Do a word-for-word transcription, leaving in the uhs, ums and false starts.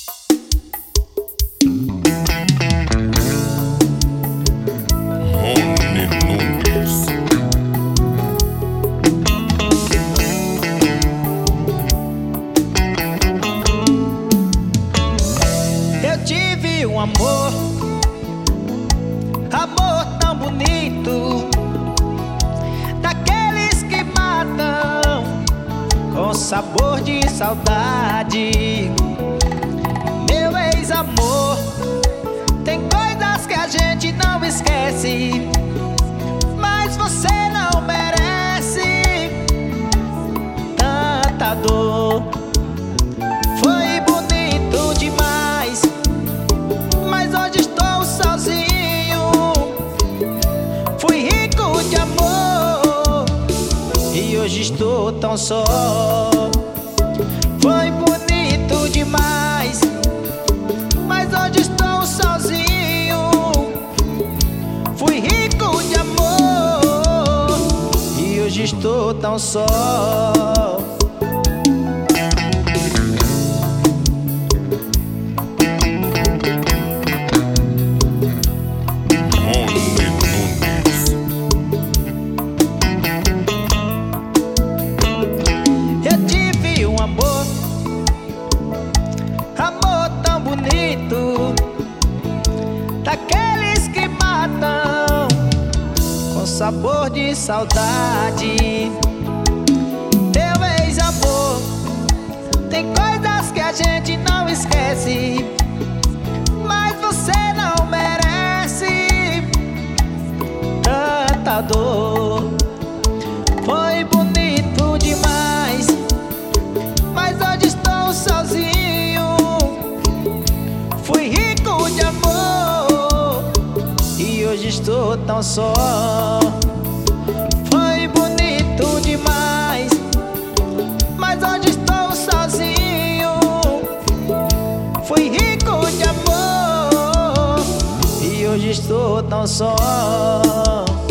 Eu tive um amor, amor tão bonito, daqueles que matam com sabor de saudade. Meu ex-amor, tem coisas que a gente não esquece, mas você não merece tanta dor. Foi bonito demais, mas hoje estou sozinho. Fui rico de amor e hoje estou tão só. Foi bonito demais, mas hoje estou sozinho. Fui rico de amor e hoje estou tão só. Eu tive um amor, amor tão bonito, daqueles que matam com sabor de saudade. Meu ex-amor, tem coisas que a gente não esquece, mas você não merece tanta dor. Foi bonito demais, mas hoje estou sozinho. Fui rico de amor e hoje estou tão só. Foi bonito demais, mas hoje estou sozinho. Fui rico de amor e hoje estou tão só.